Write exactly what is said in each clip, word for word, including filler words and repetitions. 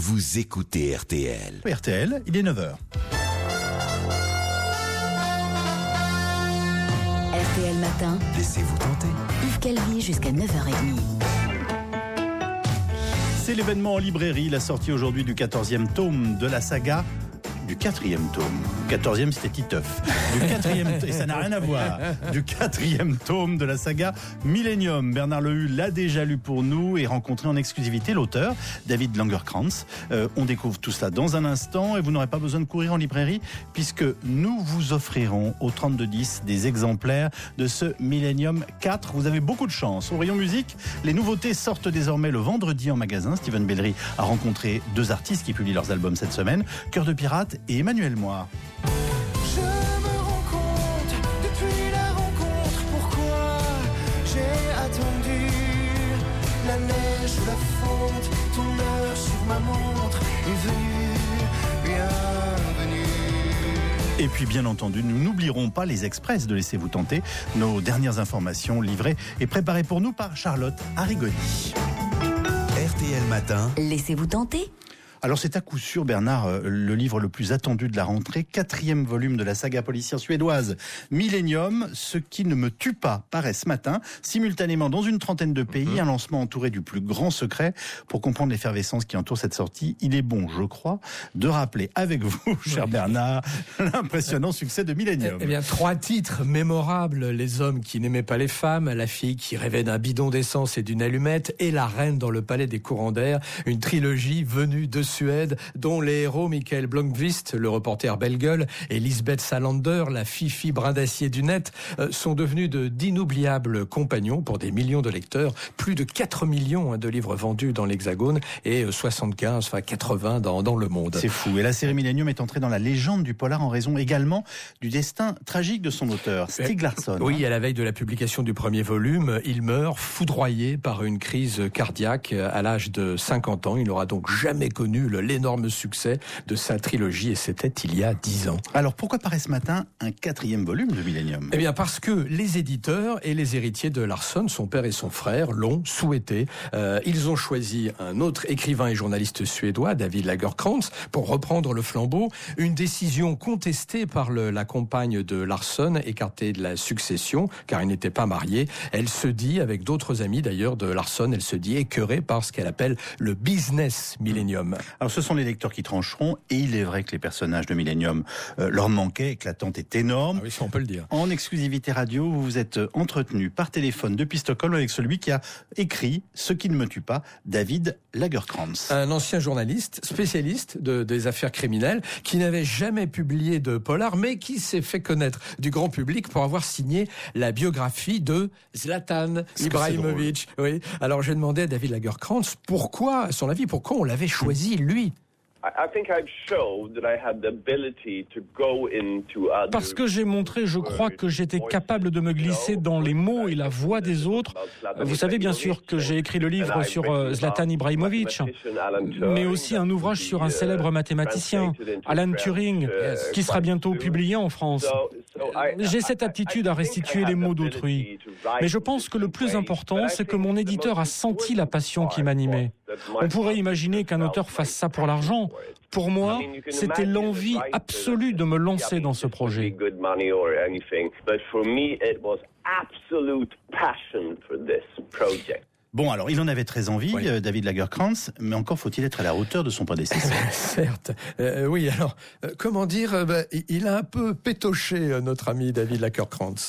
vous écoutez R T L. R T L, il est neuf heures. R T L Matin, Laissez-vous tenter. Yves Calvi jusqu'à neuf heures trente. C'est l'événement en librairie, la sortie aujourd'hui du quatorzième tome de la saga. Du quatrième tome. quatorzième, c'était Titeuf. Du quatrième, et ça n'a rien à voir. Du quatrième tome de la saga Millennium. Bernard Lehu l'a déjà lu pour nous et rencontré en exclusivité l'auteur, David Lagercrantz. Euh, on découvre tout cela dans un instant et vous n'aurez pas besoin de courir en librairie puisque nous vous offrirons au trente-deux dix des exemplaires de ce Millennium quatre. Vous avez beaucoup de chance. Au rayon musique, les nouveautés sortent désormais le vendredi en magasin. Steven Bellery a rencontré deux artistes qui publient leurs albums cette semaine. Cœur de pirate et Emmanuel Moir. Je me rends compte depuis la rencontre pourquoi j'ai attendu la neige ou la fonte, ton heure sur ma montre est venue, bienvenue. Et puis bien entendu, nous n'oublierons pas les express de Laissez-vous tenter, nos dernières informations livrées et préparées pour nous par Charlotte Arrigoni. R T L Matin. Laissez-vous tenter. Alors c'est à coup sûr, Bernard, le livre le plus attendu de la rentrée, quatrième volume de la saga policière suédoise Millennium, Ce qui ne me tue pas, paraît ce matin, simultanément dans une trentaine de pays, mmh. un lancement entouré du plus grand secret. Pour comprendre l'effervescence qui entoure cette sortie, il est bon, je crois, de rappeler avec vous, cher Bernard, l'impressionnant succès de Millennium. Eh bien, trois titres mémorables, Les hommes qui n'aimaient pas les femmes, La fille qui rêvait d'un bidon d'essence et d'une allumette, et La reine dans le palais des courants d'air, une trilogie venue de Suède, dont les héros Michael Blomqvist, le reporter belgueule, et Lisbeth Salander, la fifi brin d'acier du net, euh, sont devenus de, d'inoubliables compagnons pour des millions de lecteurs. Plus de quatre millions hein, de livres vendus dans l'Hexagone et euh, soixante-quinze, enfin quatre-vingts dans, dans le monde. C'est fou. Et la série Millennium est entrée dans la légende du polar en raison également du destin tragique de son auteur, Stieg Larsson. Oui, à la veille de la publication du premier volume, il meurt foudroyé par une crise cardiaque à l'âge de cinquante ans. Il n'aura donc jamais connu l'énorme succès de sa trilogie et c'était il y a dix ans. Alors pourquoi paraît ce matin un quatrième volume de Millennium ? Eh bien parce que les éditeurs et les héritiers de Larsson, son père et son frère, l'ont souhaité. Euh, ils ont choisi un autre écrivain et journaliste suédois, David Lagercrantz, pour reprendre le flambeau. Une décision contestée par le, la compagne de Larsson, écartée de la succession, car il n'était pas marié. Elle se dit, avec d'autres amis d'ailleurs de Larsson, elle se dit écœurée par ce qu'elle appelle le business Millennium. Alors ce sont les lecteurs qui trancheront et il est vrai que les personnages de Millennium euh, leur manquaient et que l'attente est énorme. Ah oui, ça on peut le dire. En exclusivité radio, vous vous êtes entretenu par téléphone depuis Stockholm avec celui qui a écrit Ce qui ne me tue pas, David Lagercrantz. Un ancien journaliste, spécialiste de, des affaires criminelles, qui n'avait jamais publié de polar, mais qui s'est fait connaître du grand public pour avoir signé la biographie de Zlatan Ibrahimovic. Oui. Alors j'ai demandé à David Lagercrantz pourquoi, à son avis, pourquoi on l'avait choisi lui. Parce que j'ai montré, je crois, que j'étais capable de me glisser dans les mots et la voix des autres. Vous savez bien sûr que j'ai écrit le livre sur Zlatan Ibrahimovic, mais aussi un ouvrage sur un célèbre mathématicien, Alan Turing, qui sera bientôt publié en France. J'ai cette aptitude à restituer les mots d'autrui. Mais je pense que le plus important, c'est que mon éditeur a senti la passion qui m'animait. On pourrait imaginer qu'un auteur fasse ça pour l'argent. Pour moi, c'était l'envie absolue de me lancer dans ce projet. Bon, alors, il en avait très envie, oui. euh, David Lagercrantz, mais encore faut-il être à la hauteur de son prédécesseur. Certes. Euh, oui, alors, euh, comment dire, euh, bah, il a un peu pétoché, euh, notre ami David Lagercrantz.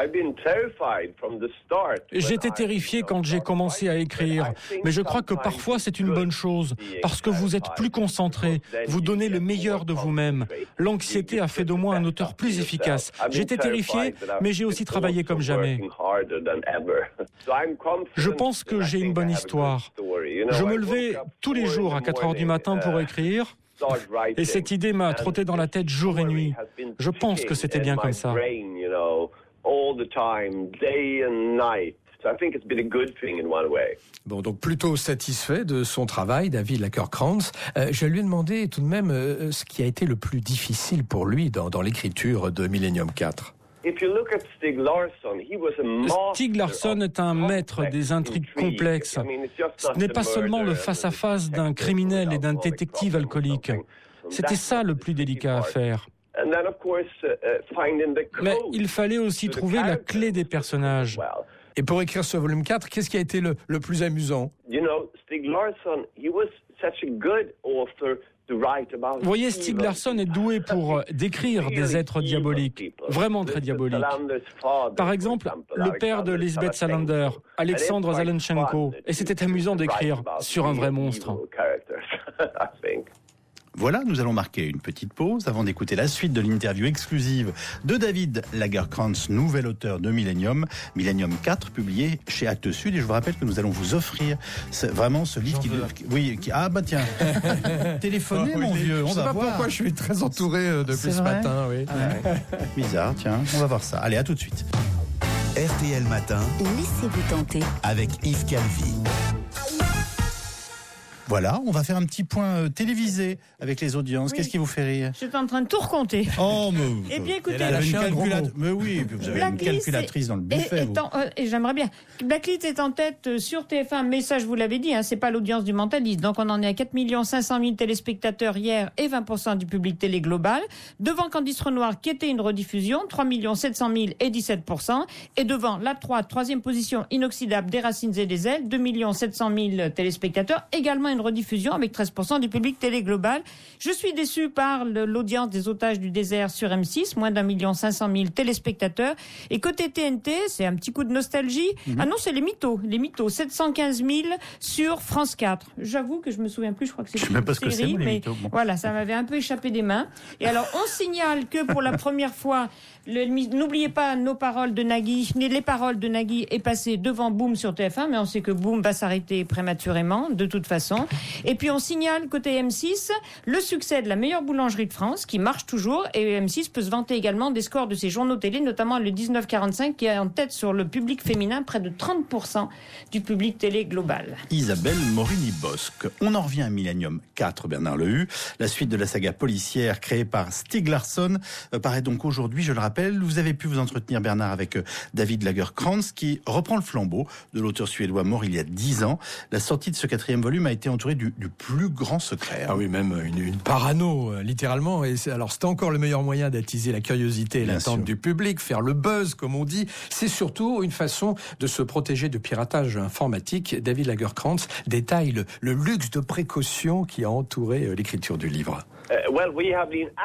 J'étais terrifié quand j'ai commencé à écrire, mais je crois que parfois c'est une bonne chose, parce que vous êtes plus concentré, vous donnez le meilleur de vous-même. L'anxiété a fait de moi un auteur plus efficace. J'étais terrifié, mais j'ai aussi travaillé comme jamais. Je pense que j'ai une bonne histoire. Je me levais tous les jours à quatre heures du matin pour écrire, et cette idée m'a trotté dans la tête jour et nuit. Je pense que c'était bien comme ça. Bon, donc plutôt satisfait de son travail, David Lagercrantz. Euh, je lui ai demandé tout de même euh, ce qui a été le plus difficile pour lui dans, dans l'écriture de Millennium quatre. Stieg Larsson est un maître des intrigues complexes. Ce n'est pas seulement le face-à-face d'un criminel et d'un détective alcoolique. C'était ça le plus délicat à faire. Mais il fallait aussi trouver la clé des personnages. Et pour écrire ce volume quatre, qu'est-ce qui a été le, le plus amusant? Vous voyez, Stieg Larsson est doué pour décrire des êtres diaboliques, vraiment très diaboliques. Par exemple, le père de Lisbeth Salander, Alexandre Zalenchenko. Et c'était amusant d'écrire sur un vrai monstre. Voilà, nous allons marquer une petite pause avant d'écouter la suite de l'interview exclusive de David Lagercrantz, nouvel auteur de Millennium, Millennium quatre, publié chez Actes Sud. Et je vous rappelle que nous allons vous offrir ce, vraiment ce livre qui, qui, oui, qui... Ah bah tiens, téléphonez oh, mon vieux, on je va sais pas voir. Pourquoi je suis très entouré euh, depuis ce vrai matin. Oui. Ah ouais. Bizarre, tiens, on va voir ça. Allez, à tout de suite. R T L Matin. Laissez-vous tenter. Avec Yves Calvi. Voilà, on va faire un petit point euh, télévisé avec les audiences. Oui. Qu'est-ce qui vous fait rire? J'étais en train de tout recompter. Oh, mais... Eh bien, écoutez... Elle a une calculatrice. Mais oui, vous avez une calculatrice dans le buffet. Et, en, euh, et j'aimerais bien. Blacklist est en tête sur T F un, mais ça, je vous l'avais dit, hein, c'est pas l'audience du mentaliste. Donc, on en est à quatre millions cinq cent mille téléspectateurs hier et vingt pour cent du public télé global. Devant Candice Renoir, qui était une rediffusion, trois millions sept cent mille et dix-sept pour cent. Et devant La trois, troisième position, Inoxydable, des Racines et des Ailes, deux millions sept cent mille téléspectateurs. Également une rediffusion avec treize pour cent du public télé global. Je suis déçu par l'audience des Otages du désert sur M six, moins d'un million cinq cent mille téléspectateurs. Et côté T N T, c'est un petit coup de nostalgie. Mm-hmm. Ah non, c'est les mythos. Les mythos, sept cent quinze mille sur France quatre. J'avoue que je me souviens plus, je crois que c'est une série, pas ce que c'est, mais mythos, bon. Voilà, ça m'avait un peu échappé des mains. Et alors, on signale que pour la première fois, le, n'oubliez pas nos paroles de Nagui, les paroles de Nagui est passé devant Boom sur T F un, mais on sait que Boom va s'arrêter prématurément, de toute façon. Et puis on signale côté M six le succès de la meilleure boulangerie de France, qui marche toujours, et M six peut se vanter également des scores de ses journaux télé, notamment le dix-neuf quarante-cinq, qui est en tête sur le public féminin, près de trente pour cent du public télé global. Isabelle Morini-Bosque. On en revient à Millennium quatre, Bernard Lehu. La suite de la saga policière créée par Stieg Larsson euh, paraît donc aujourd'hui, je le rappelle. Vous avez pu vous entretenir, Bernard, avec euh, David Lagercrantz, qui reprend le flambeau de l'auteur suédois mort il y a dix ans. La sortie de ce quatrième volume a été entourée du, du plus grand secret. Ah oui, même une, une parano, euh, littéralement. Et c'est, alors, c'était encore le meilleur moyen d'attiser la curiosité et l'attente du public, faire le buzz, comme on dit. C'est surtout une façon de se protéger de piratage informatique. David Lagercrantz détaille le, le luxe de précaution qui a entouré euh, l'écriture du livre. Uh, well, we have been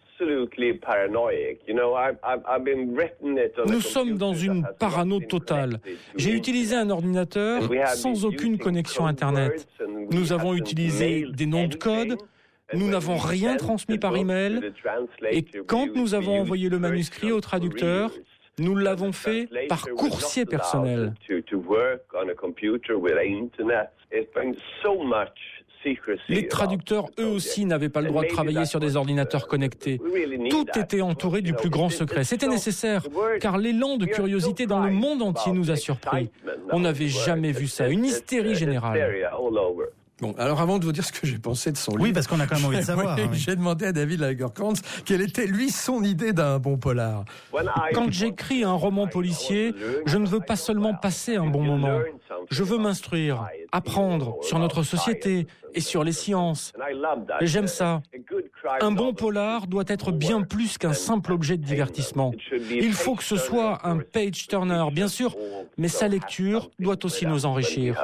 Nous sommes dans une parano totale. J'ai utilisé un ordinateur sans aucune connexion Internet. Nous avons utilisé des noms de code. Nous n'avons rien transmis par email. Et quand nous avons envoyé le manuscrit au traducteur, nous l'avons fait par coursier personnel. Les traducteurs, eux aussi, n'avaient pas le droit de travailler sur des ordinateurs connectés. Tout était entouré du plus grand secret. C'était nécessaire, car l'élan de curiosité dans le monde entier nous a surpris. On n'avait jamais vu ça, une hystérie générale. Bon, alors avant de vous dire ce que j'ai pensé de son livre... Oui, parce qu'on a quand même envie de savoir. Oui, hein, oui. J'ai demandé à David Lagercrantz quelle était, lui, son idée d'un bon polar. Quand j'écris un roman policier, je ne veux pas seulement passer un bon moment. Je veux m'instruire, apprendre sur notre société et sur les sciences. Et j'aime ça. Un bon polar doit être bien plus qu'un simple objet de divertissement. Il faut que ce soit un page-turner, bien sûr, mais sa lecture doit aussi nous enrichir.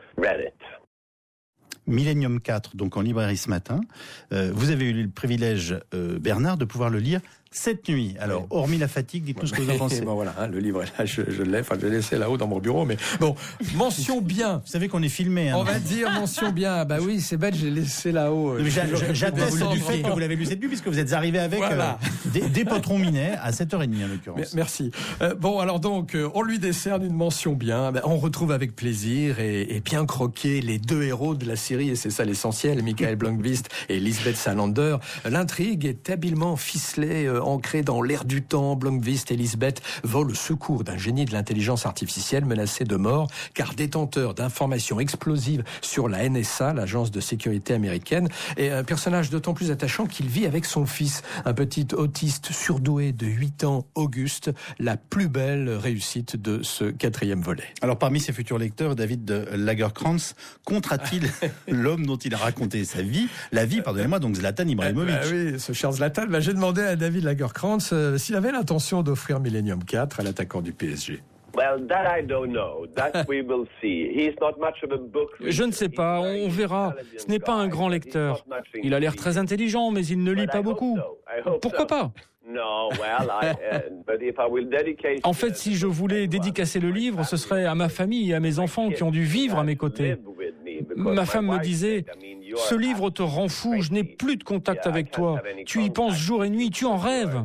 Millennium quatre, donc en librairie ce matin. Euh, vous avez eu le privilège, euh, Bernard, de pouvoir le lire cette nuit. Alors, oui. Hormis la fatigue, dites-nous ce que vous en pensez. Bon, voilà, hein, le livre, là, je, je l'ai, enfin, je l'ai laissé là-haut dans mon bureau, mais bon, mention bien. Vous savez qu'on est filmé. Hein, on va dire mention bien. Bah oui, c'est bête, je l'ai laissé là-haut. J'atteste du fait que vous l'avez lu cette nuit, puisque vous êtes arrivé avec voilà. euh, des, des potrons minets à sept heures trente, en l'occurrence. Merci. Euh, bon, alors donc, euh, on lui décerne une mention bien. Ben, on retrouve avec plaisir et, et bien croqué les deux héros de la série, et c'est ça l'essentiel, Michael Blomqvist et Lisbeth Salander. L'intrigue est habilement ficelée, euh, ancré dans l'air du temps. Blomqvist Elisabeth vole au secours d'un génie de l'intelligence artificielle menacé de mort, car détenteur d'informations explosives sur la N S A, l'agence de sécurité américaine, et un personnage d'autant plus attachant qu'il vit avec son fils, un petit autiste surdoué de huit ans, Auguste, la plus belle réussite de ce quatrième volet. Alors parmi ses futurs lecteurs, David de Lagercrantz comptera-t-il l'homme dont il a raconté sa vie, la vie, pardonnez-moi, donc Zlatan Ibrahimovic. Bah oui, ce cher Zlatan, bah j'ai demandé à David Lagercrantz euh, s'il avait l'intention d'offrir Millennium quatre à l'attaquant du P S G. Well, that I don't know. That we will see. He's not much of a book reader. Je ne sais pas, on verra. Ce n'est pas un grand lecteur. Il a l'air très intelligent, mais il ne lit pas beaucoup. Pourquoi pas ? En fait, si je voulais dédicacer le livre, ce serait à ma famille et à mes enfants qui ont dû vivre à mes côtés. Ma femme me disait, ce livre te rend fou, je n'ai plus de contact avec toi. Tu y penses jour et nuit, tu en rêves.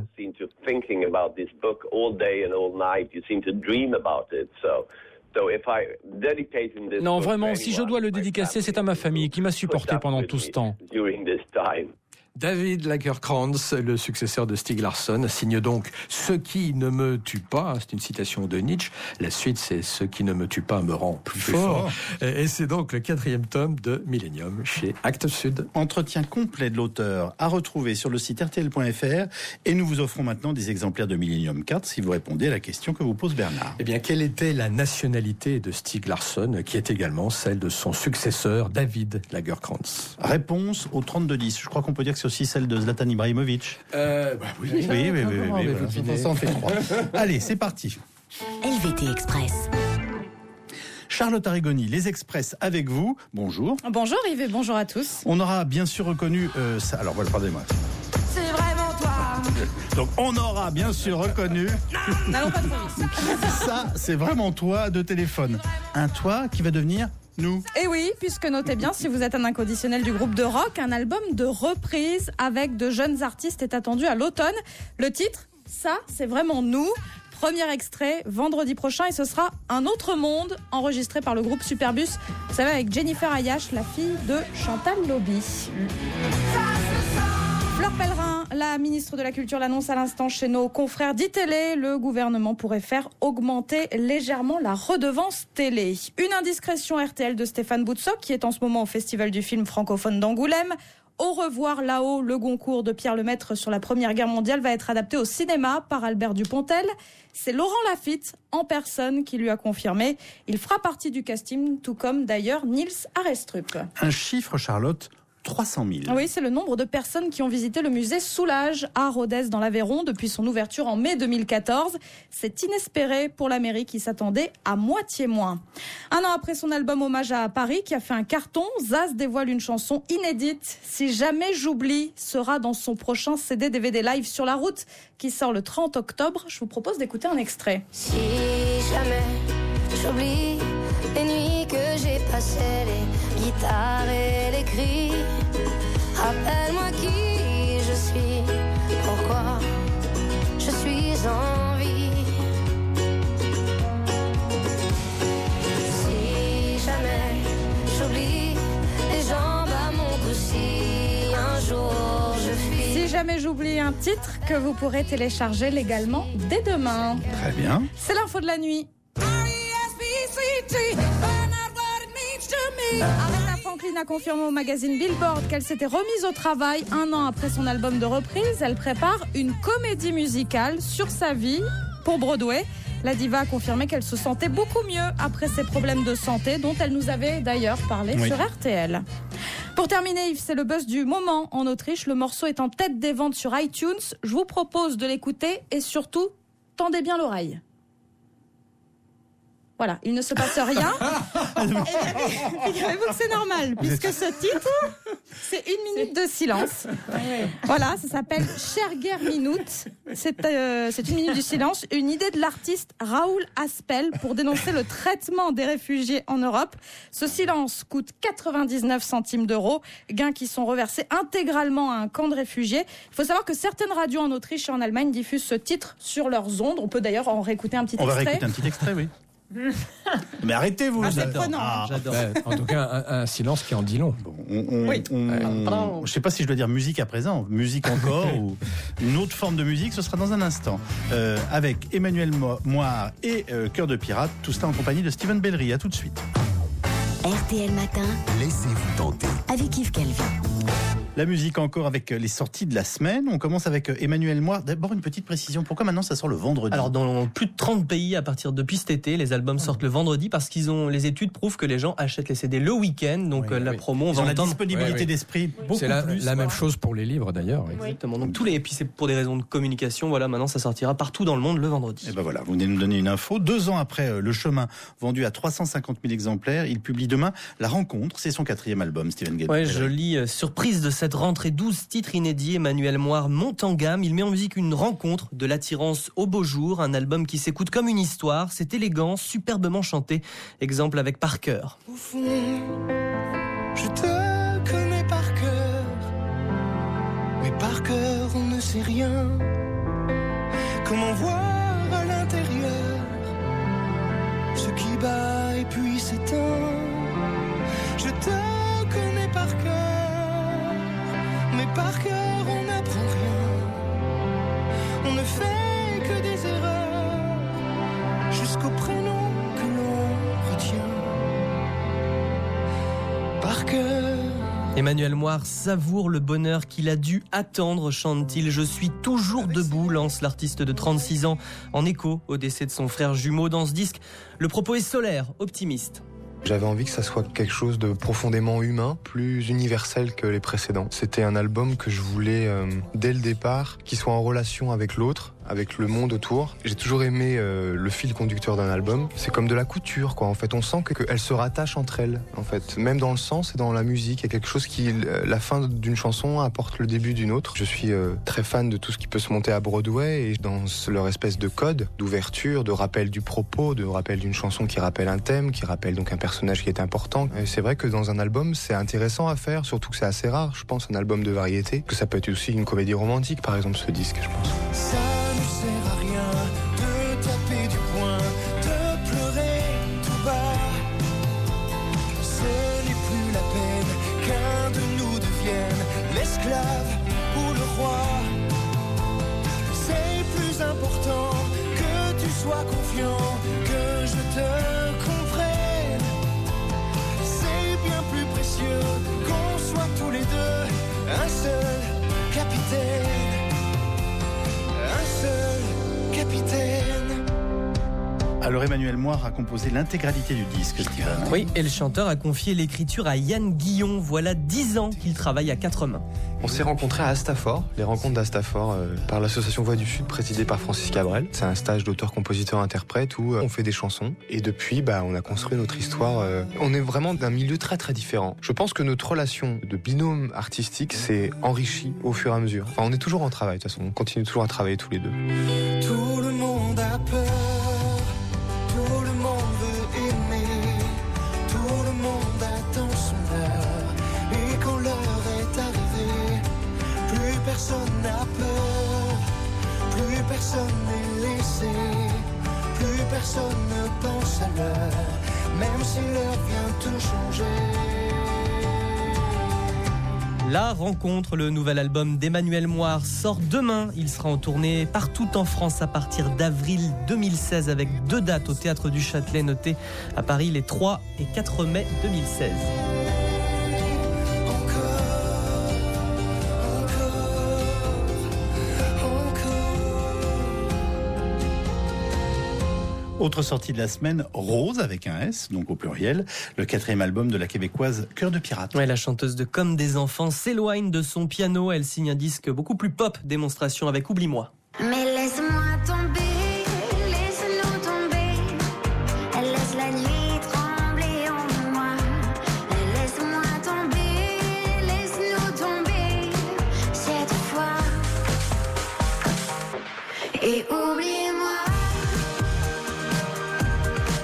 Non, vraiment, si je dois le dédicacer, c'est à ma famille qui m'a supporté pendant tout ce temps. David Lagercrantz, le successeur de Stieg Larsson, signe donc « Ce qui ne me tue pas », c'est une citation de Nietzsche. La suite, c'est « Ce qui ne me tue pas me rend plus, plus fort ». Et c'est donc le quatrième tome de Millennium chez Actes Sud. Entretien complet de l'auteur à retrouver sur le site R T L point F R. Et nous vous offrons maintenant des exemplaires de Millennium quatre si vous répondez à la question que vous pose Bernard. Eh bien, quelle était la nationalité de Stieg Larsson, qui est également celle de son successeur, David Lagercrantz? Réponse au trente-deux dix. Je crois qu'on peut dire que c'est aussi celle de Zlatan Ibrahimovic. Euh, bah oui, oui, oui, oui, oui, oui, oui, oui, ça en fait trois. Allez, c'est parti. L V T Express. Charlotte Arrigoni, les Express avec vous. Bonjour. Bonjour Yves et bonjour à tous. On aura bien sûr reconnu euh, ça. Alors voilà, pardonnez-moi. C'est vraiment toi. Donc on aura bien sûr reconnu. N'allons pas trop vite. Ça, c'est vraiment toi de téléphone. Un toi qui va devenir nous. Et oui, puisque notez bien, si vous êtes un inconditionnel du groupe de rock, un album de reprise avec de jeunes artistes est attendu à l'automne. Le titre, ça, c'est vraiment nous. Premier extrait, vendredi prochain, et ce sera Un autre monde, enregistré par le groupe Superbus. Vous savez, avec Jennifer Ayash, la fille de Chantal Lobby. Fleur Pellerin, la ministre de la Culture, l'annonce à l'instant chez nos confrères d'I-Télé. Le gouvernement pourrait faire augmenter légèrement la redevance télé. Une indiscrétion R T L de Stéphane Boutsock, qui est en ce moment au Festival du film francophone d'Angoulême. Au revoir là-haut, le Goncourt de Pierre Lemaitre sur la Première Guerre mondiale va être adapté au cinéma par Albert Dupontel. C'est Laurent Lafitte, en personne, qui lui a confirmé. Il fera partie du casting, tout comme d'ailleurs Niels Arestrup. Un chiffre, Charlotte, trois cent mille. Oui, c'est le nombre de personnes qui ont visité le musée Soulages à Rodez dans l'Aveyron depuis son ouverture en mai deux mille quatorze. C'est inespéré pour la mairie qui s'attendait à moitié moins. Un an après son album Hommage à Paris qui a fait un carton, Zaz dévoile une chanson inédite. Si jamais j'oublie sera dans son prochain C D D V D live sur la route qui sort le trente octobre. Je vous propose d'écouter un extrait. Si jamais j'oublie les nuits que j'ai passées, les guitares et les cris, rappelle-moi qui je suis, pourquoi je suis en vie. Si jamais j'oublie les jambes à mon cou, si un jour je fuis. Si jamais j'oublie un titre que vous pourrez télécharger légalement dès demain. Très bien. C'est l'info de la nuit. Aretha Franklin a confirmé au magazine Billboard qu'elle s'était remise au travail un an après son album de reprise. Elle prépare une comédie musicale sur sa vie pour Broadway. La diva a confirmé qu'elle se sentait beaucoup mieux après ses problèmes de santé, dont elle nous avait d'ailleurs parlé oui. sur R T L. Pour terminer, Yves, c'est le buzz du moment en Autriche. Le morceau est en tête des ventes sur iTunes. Je vous propose de l'écouter et surtout, tendez bien l'oreille. Voilà, il ne se passe rien. Figurez-vous que c'est normal, puisque ce titre, c'est une minute de silence. Voilà, ça s'appelle Scherger Minute. C'est, euh, c'est une minute du silence, une idée de l'artiste Raoul Aspel pour dénoncer le traitement des réfugiés en Europe. Ce silence coûte quatre-vingt-dix-neuf centimes d'euros, gains qui sont reversés intégralement à un camp de réfugiés. Il faut savoir que certaines radios en Autriche et en Allemagne diffusent ce titre sur leurs ondes. On peut d'ailleurs en réécouter un petit On extrait. On va réécouter un petit extrait, oui. Mais arrêtez-vous. Ah, c'est j'adore. prenant. Ah. J'adore. En tout cas, un, un silence qui en dit long. Bon, on, on, Oui. on- Pardon. je ne sais pas si je dois dire musique à présent, musique encore ou une autre forme de musique, ce sera dans un instant. Euh, avec Emmanuel Mo- Moire et euh, Cœur de Pirate, tout cela en compagnie de Steven Bellery. À tout de suite. R T L Matin Laissez-vous tenter. avec Yves Calvi. La musique encore avec les sorties de la semaine. On commence avec Emmanuel Moire. D'abord une petite précision. Pourquoi maintenant ça sort le vendredi ? Alors dans plus de trente pays à partir depuis cet été, les albums sortent le vendredi parce qu'ils ont les études prouvent que les gens achètent les C D le week-end. Donc Oui, euh, la oui. promo, on Ils va ont la entendre disponibilité Oui, oui. d'esprit beaucoup C'est la, plus. la même chose pour les livres d'ailleurs. oui. exactement. Donc tous les et puis c'est pour des raisons de communication. Voilà, maintenant ça sortira partout dans le monde le vendredi. Et ben voilà, vous venez de nous donner une info. Deux ans après euh, Le Chemin, vendu à trois cent cinquante mille exemplaires, il publie demain La Rencontre. C'est son quatrième album, Steven Bellery. Ouais, je lis euh, surprise de cette rentrée, douze titres inédits. Emmanuel Moire monte en gamme. Il met en musique une rencontre, de l'attirance au beau jour, un album qui s'écoute comme une histoire. C'est élégant, superbement chanté. Exemple avec Parker. Au fond, je te connais par cœur, mais par cœur on ne sait rien. Comment voir à l'intérieur ce qui bat et puis s'éteint. Je te connais par cœur, mais par cœur on n'apprend rien. On ne fait que des erreurs jusqu'au prénom que l'on retient. Par cœur. Emmanuel Moire savoure le bonheur qu'il a dû attendre, chante-t-il. Je suis toujours debout, lance l'artiste de trente-six ans, en écho au décès de son frère jumeau. Dans ce disque, le propos est solaire, optimiste. J'avais envie que ça soit quelque chose de profondément humain, plus universel que les précédents. C'était un album que je voulais, euh, dès le départ, qui soit en relation avec l'autre, avec le monde autour. J'ai toujours aimé euh, le fil conducteur d'un album. C'est comme de la couture, quoi. En fait, on sent que qu'elles se rattachent entre elles. En fait, même dans le sens et dans la musique, il y a quelque chose qui, la fin d'une chanson apporte le début d'une autre. Je suis euh, très fan de tout ce qui peut se monter à Broadway et dans leur espèce de code, d'ouverture, de rappel du propos, de rappel d'une chanson qui rappelle un thème, qui rappelle donc un personnage qui est important. Et c'est vrai que dans un album, c'est intéressant à faire, surtout que c'est assez rare, je pense, un album de variété. Que ça peut être aussi une comédie romantique, par exemple, ce disque, je pense. Ça ne sert à rien de taper du poing, de pleurer tout bas. Ce n'est plus la peine qu'un de nous devienne l'esclave ou le roi. C'est plus important que tu sois confiant, que je te comprenne. C'est bien plus précieux qu'on soit tous les deux un seul capitaine. Un seul capitaine. Alors Emmanuel Moire a composé l'intégralité du disque, Steven. Oui, et le chanteur a confié l'écriture à Yann Guillon. Voilà dix ans qu'il travaille à quatre mains. On s'est rencontrés à Astafor, les rencontres d'Astafor, euh, par l'association Voix du Sud présidée par Francis Cabrel. C'est un stage d'auteur-compositeur-interprète où euh, on fait des chansons. Et depuis, bah, on a construit notre histoire. Euh, on est vraiment d'un milieu très très différent. Je pense que notre relation de binôme artistique s'est enrichie au fur et à mesure. Enfin, on est toujours en travail, de toute façon. On continue toujours à travailler tous les deux. Tout le monde a peur, tout le monde veut aimer, tout le monde attend son heure. Et quand l'heure est arrivée, plus personne n'a peur, plus personne n'est laissé, plus personne ne pense à l'heure, même si l'heure vient tout changer. La Rencontre, le nouvel album d'Emmanuel Moire, sort demain. Il sera en tournée partout en France à partir d'avril deux mille seize avec deux dates au Théâtre du Châtelet notées à Paris les trois et quatre mai deux mille seize. Autre sortie de la semaine, Rose avec un S, donc au pluriel, le quatrième album de la québécoise Cœur de Pirate. Ouais, la chanteuse de Comme des enfants s'éloigne de son piano. Elle signe un disque beaucoup plus pop, démonstration avec Oublie-moi. Mais laisse-moi tomber, laisse-nous tomber. Elle laisse la nuit trembler en moi. Mais laisse-moi tomber, laisse-nous tomber cette fois. Et oublie-moi.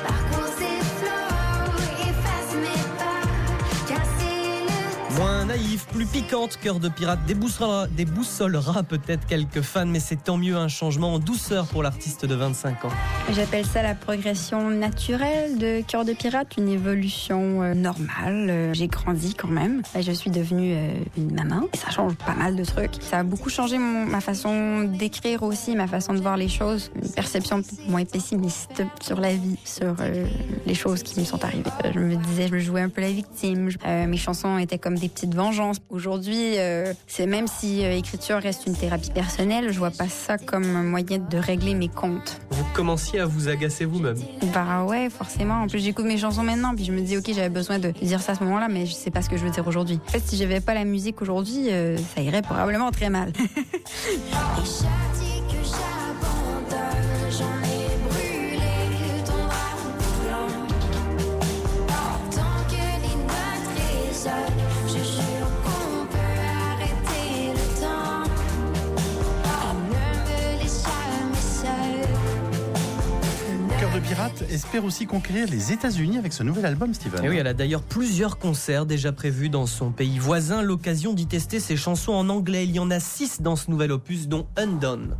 Moins naïf vif, plus piquante. Cœur de pirate déboussolera, déboussolera peut-être quelques fans, mais c'est tant mieux, un changement en douceur pour l'artiste de vingt-cinq ans. J'appelle ça la progression naturelle de Cœur de pirate, une évolution euh, normale. Euh, j'ai grandi quand même. Je suis devenue euh, une maman et ça change pas mal de trucs. Ça a beaucoup changé mon, ma façon d'écrire aussi, ma façon de voir les choses, une perception moins pessimiste sur la vie, sur euh, les choses qui me sont arrivées. Je me disais, je me jouais un peu la victime. Euh, mes chansons étaient comme des petites vengeances. Aujourd'hui, euh, c'est même si euh, l'écriture reste une thérapie personnelle, je vois pas ça comme un moyen de régler mes comptes. Vous commenciez à vous agacer vous-même? Bah ouais, forcément. En plus, j'écoute mes chansons maintenant, puis je me dis, ok, j'avais besoin de dire ça à ce moment-là, mais je sais pas ce que je veux dire aujourd'hui. En fait, si j'avais pas la musique aujourd'hui, euh, ça irait probablement très mal. Cœur de pirate espère aussi conquérir les États-Unis avec ce nouvel album, Steven. Et oui, elle a d'ailleurs plusieurs concerts déjà prévus dans son pays voisin. L'occasion d'y tester ses chansons en anglais. Il y en a six dans ce nouvel opus, dont Undone.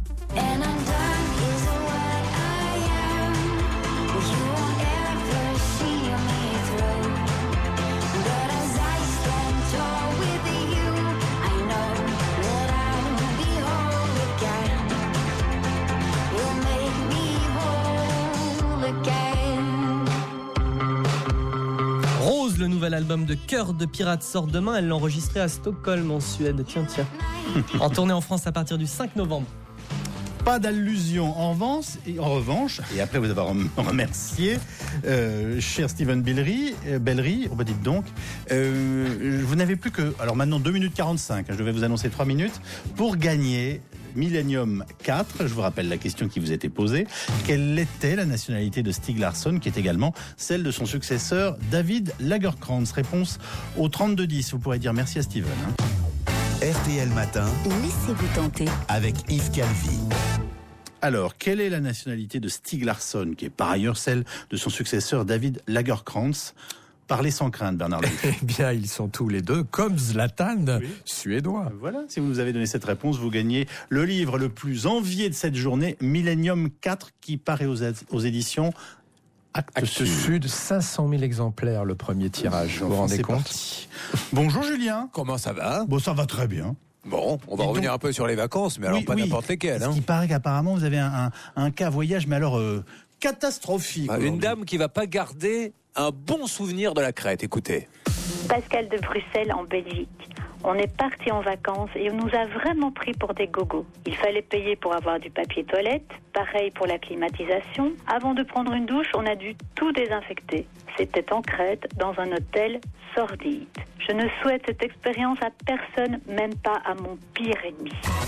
Rose, le nouvel album de Cœur de pirate sort demain. Elle l'a enregistré à Stockholm en Suède. Tiens, tiens. En tournée en France à partir du cinq novembre. Pas d'allusion en revanche, et en revanche, et après vous avoir remercié, euh, cher Steven Bellery, euh, Bellery, oh bah dites donc, euh, vous n'avez plus que, alors maintenant deux minutes quarante-cinq, je vais vous annoncer trois minutes, pour gagner Millennium quatre. Je vous rappelle la question qui vous était posée. Quelle était la nationalité de Stieg Larsson, qui est également celle de son successeur David Lagercrantz? Réponse au trente-deux dix. Vous pourrez dire merci à Steven. Hein. R T L Matin. Laissez-vous tenter. Avec Yves Calvi. Alors, quelle est la nationalité de Stieg Larsson, qui est par ailleurs celle de son successeur David Lagercrantz? Parlez sans crainte, Bernard Louis. Eh bien, ils sont tous les deux, comme Zlatan, oui. Suédois. Voilà, si vous nous avez donné cette réponse, vous gagnez le livre le plus envié de cette journée, Millennium quatre, qui paraît aux, aux éditions Actes, Actes Sud. Sud, cinq cent mille exemplaires, le premier tirage. Vous vous rendez compte? Parti. Bonjour Julien. Comment ça va? Bon, ça va très bien. Bon, on va Et revenir donc, un peu sur les vacances, mais alors oui, pas oui. n'importe lesquelles. Hein. Il paraît qu'apparemment, vous avez un, un, un cas voyage, mais alors euh, catastrophique. Ah, une dame qui va pas garder un bon souvenir de la Crète, écoutez. Pascal de Bruxelles en Belgique. On est parti en vacances et on nous a vraiment pris pour des gogos. Il fallait payer pour avoir du papier toilette, pareil pour la climatisation. Avant de prendre une douche, on a dû tout désinfecter. C'était en Crète, dans un hôtel sordide. Je ne souhaite cette expérience à personne, même pas à mon pire ennemi.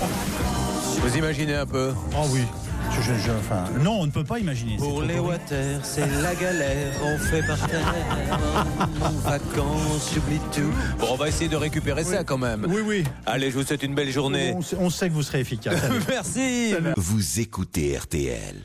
Vous imaginez un peu? Oh oui. Je, je, je, enfin, non, on ne peut pas imaginer. Pour les water, c'est la galère, on fait par terre. En vacances, j'oublie tout. Bon, on va essayer de récupérer oui. ça quand même. Oui, oui. Allez, je vous souhaite une belle journée. On, on sait que vous serez efficace. Merci. Vous écoutez R T L.